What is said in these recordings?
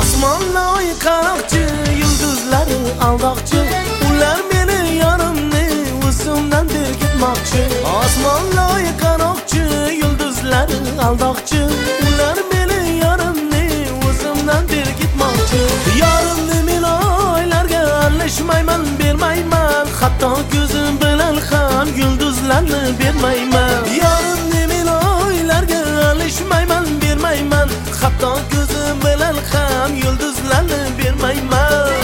Osmonloy qaroqchi, yulduzlari aldoqchi, ular meni yorimni o'zimdan bergitmoqchi. Osmonloy qaroqchi, yulduzlari aldoqchi, ular meni yorimni o'zimdan bergitmoqchi. Yorimni men oylarga alishmayman, bermayman, hatto ko'zim bilan ham yulduzlarni bermayman. Yorimni men oylarga alishmayman, bermayman, hatto ko'zim bilan ham yulduzlarni bermayman.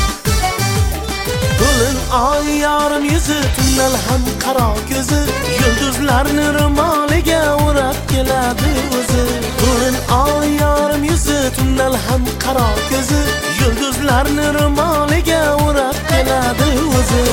To'lin oy yorim yuzi, tunnel ham qaro ko'zi, yulduzlarni ro'moliga o'rab keladi o'zi. To'lin oy yorim yuzi, tunnel ham qaro ko'zi, yulduzlarni ro'moliga o'rab keladi o'zi.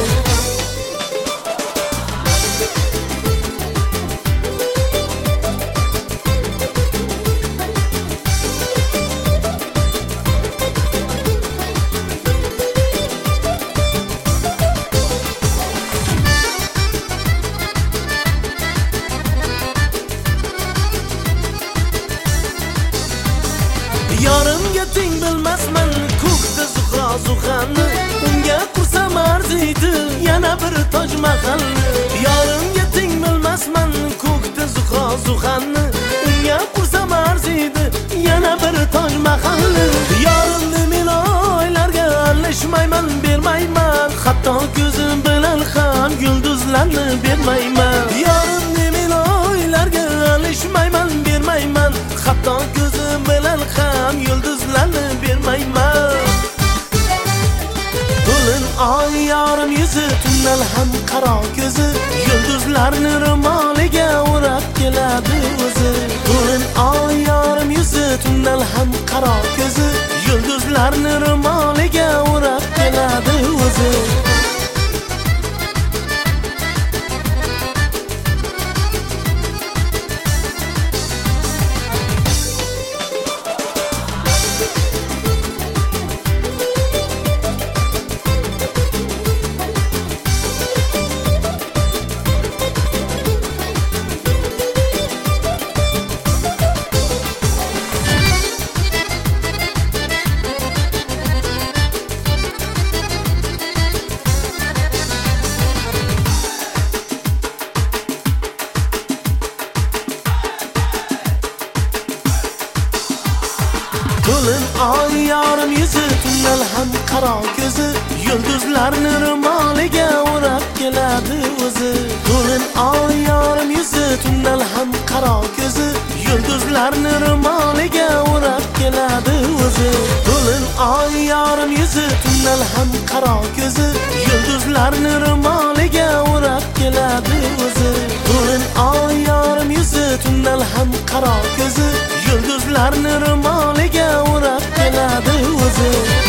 Yorimga teng bilmasman ko'kda zuhra-zuhranni, unga qursam arziydi yana bir Toj Mahalni. Yorimga teng bilmasman ko'kda zuhra-zuhranni, unga qursam arziydi yana bir Toj Mahalni. Yorimni men oylarga alishmayman, bermayman, hatto ko'zim bilan ham yulduzlarni bermayman. Yorimni men oylarga alishmayman, bermayman, hatto ko'zim bilan ham yulduzlarni bermayman. To'lin oy yorim yuzi, tunnel ham qaro ko'zi, yulduzlarni ro'moliga o'rab keladi o'zi. To'lin oy yorim yuzi, tunnel ham qaro ko'zi, yulduzlarni ro'moliga o'rab keladi o'zi. To'lin oy yorim yuzi, tunnel ham qaro ko'zi, yulduzlarni ro'moliga o'rab keladi o'zi. To'lin oy yorim yuzi, tunnel ham qaro ko'zi, yulduzlarni ro'moliga o'rab keladi o'zi. To'lin oy yorim yuzi, tunnel ham qaro ko'zi, yulduzlarni ro'moliga o'rab keladi o'zi. To'lin oy yorim yuzi, tunnel ham qaro ko'zi, yulduzlarni ro'moliga o'rab keladi o'zi.